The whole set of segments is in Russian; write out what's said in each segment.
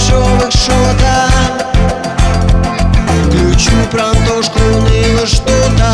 дешевых шота. Включу прантошку, уныло что-то.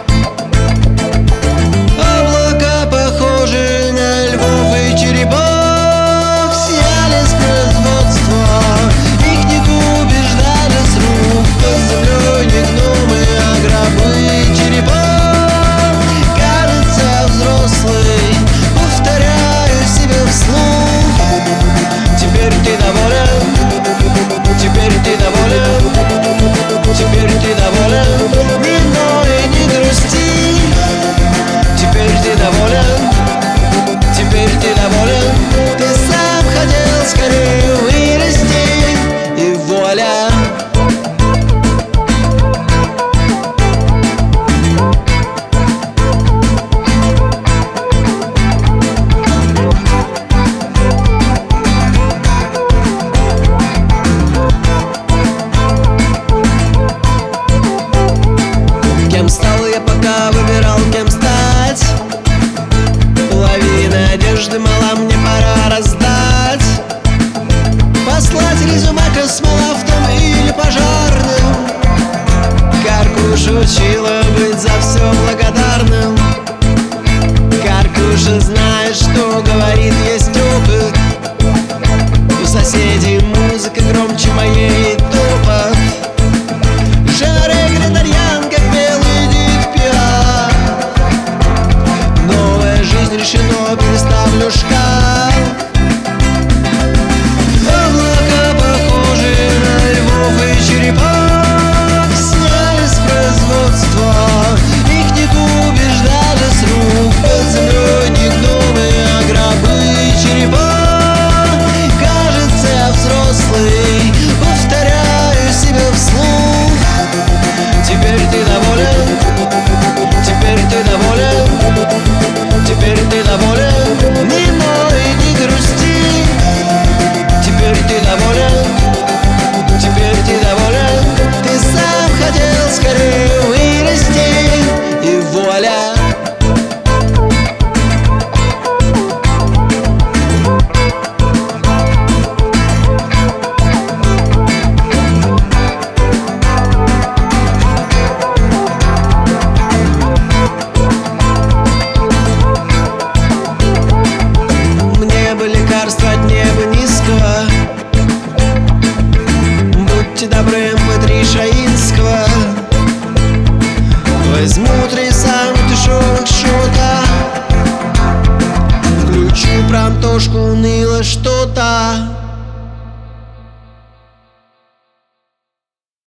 Облака похожи на львов и черепах, сняли с производства, их не купишь даже с рук. Под землей не гномы, а гробы и черепа. Кажется, взрослый, повторяю себе вслух. Теперь ты доволен, теперь ты доволен, теперь ты доволен, не ной, не грусти. Теперь ты доволен, теперь ты доволен. Ты сам хотел скорее вырасти, и вуаля. Кем стал я, пока выбирал, кем стать? Половина одежды мала, мне пора раздать. Послать резюме космонавтам или пожарным. Каркуша учила быть за все благодарным. Каркуша знает, что говорит, есть опыт. У соседей музыка громче моей, топот. Жена-регретарьян, как белый Эдит Пиаф. Новая жизнь решено, переставлю шкаф. Облака похожи на львов и черепах, сняли с производства, их не купишь даже с рук. Под землей не гномы, а гробы и черепа. Кажется, я взрослый, повторяю себе вслух. Теперь ты доволен, теперь ты доволен, теперь ты доволен, не ной, не грусти. Теперь ты доволен, теперь ты доволен. Ты сам хотел скорее вырасти, и вуаля. Лекарство от неба низкого. Будьте добры, мы3 Шаинского. Возьму 3 самых дешевых шота. Включу прантошку, уныло что-то.